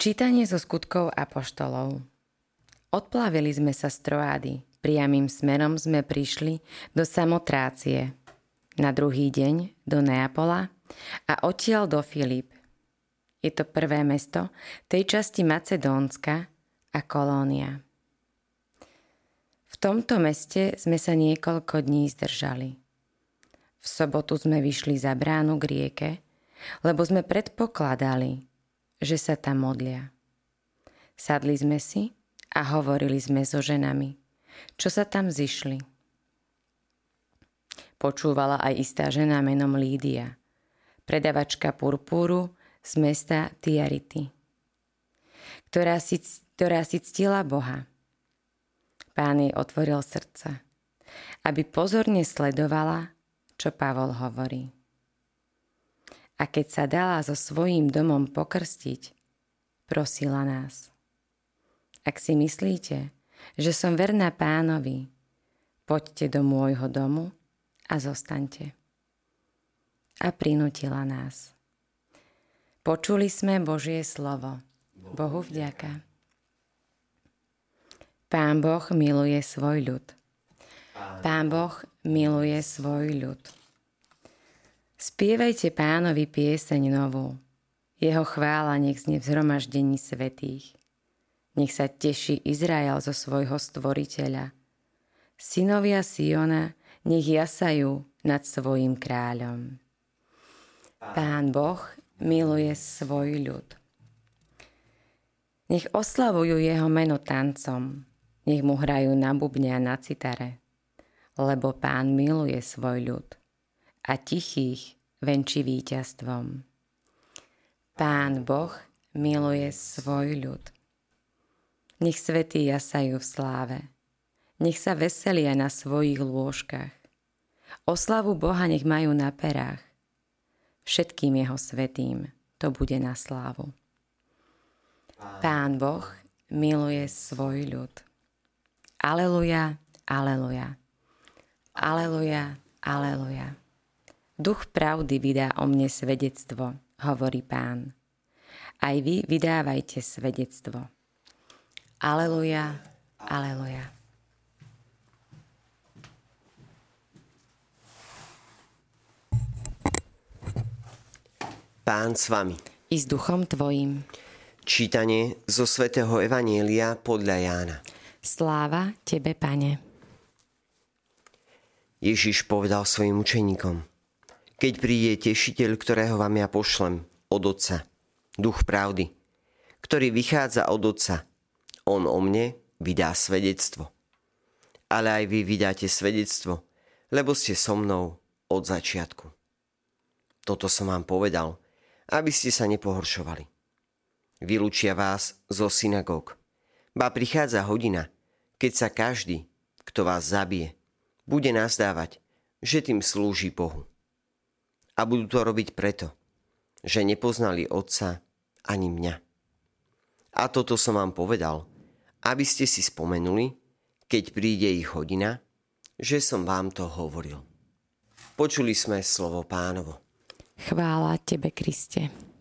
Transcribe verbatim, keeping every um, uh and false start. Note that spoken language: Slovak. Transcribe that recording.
Čítanie zo skutkov apoštolov. Odplávili sme sa z Troády. Priamym smerom sme prišli do Samotrácie. Na druhý deň do Neapola a odtiaľ do Filip. Je to prvé mesto tej časti Macedónska a Kolónia. V tomto meste sme sa niekoľko dní zdržali. V sobotu sme vyšli za bránu k rieke, lebo sme predpokladali, že sa tam modlia. Sadli sme si a hovorili sme so ženami, čo sa tam zišli. Počúvala aj istá žena menom Lídia, predavačka purpúru z mesta Tiarity, ktorá si, ktorá si ctila Boha. Pán jej otvoril srdce, aby pozorne sledovala, čo Pavol hovorí. A keď sa dala so svojím domom pokrstiť, prosila nás. Ak si myslíte, že som verná Pánovi, poďte do môjho domu a zostaňte. A prinútila nás. Počuli sme Božie slovo. Bohu vďaka. Pán Boh miluje svoj ľud. Pán Boh miluje svoj ľud. Spievajte Pánovi pieseň novú. Jeho chvála nech znie v zhromaždení svätých. Nech sa teší Izrael zo svojho stvoriteľa. Synovia Siona nech jasajú nad svojím kráľom. Pán Boh miluje svoj ľud. Nech oslavujú jeho meno tancom, nech mu hrajú na bubne a na citare, lebo Pán miluje svoj ľud a tichých venčí víťazstvom. Pán Boh miluje svoj ľud. Nech svätí jasajú v sláve, nech sa veselia na svojich lôžkach. Oslavu Boha nech majú na perách. Všetkým jeho svätým to bude na slávu. Pán Boh miluje svoj ľud. Aleluja, aleluja. Aleluja, aleluja. Duch pravdy vydá o mne svedectvo, hovorí Pán. Aj vy vydávajte svedectvo. Aleluja, aleluja. Pán s vami. I s duchom tvojim. Čítanie zo svätého Evanjelia podľa Jána. Sláva tebe, Pane. Ježiš povedal svojim učeníkom: Keď príde tešiteľ, ktorého vám ja pošlem od Otca, duch pravdy, ktorý vychádza od Otca, on o mne vydá svedectvo. Ale aj vy vydáte svedectvo, lebo ste so mnou od začiatku. Toto som vám povedal, aby ste sa nepohoršovali. Vylúčia vás zo synagóg. Ba prichádza hodina, keď sa každý, kto vás zabije, bude nazdávať, že tým slúži Bohu. A budú to robiť preto, že nepoznali Otca ani mňa. A toto som vám povedal, aby ste si spomenuli, keď príde ich hodina, že som vám to hovoril. Počuli sme slovo Pánovo. Chvála tebe, Kriste.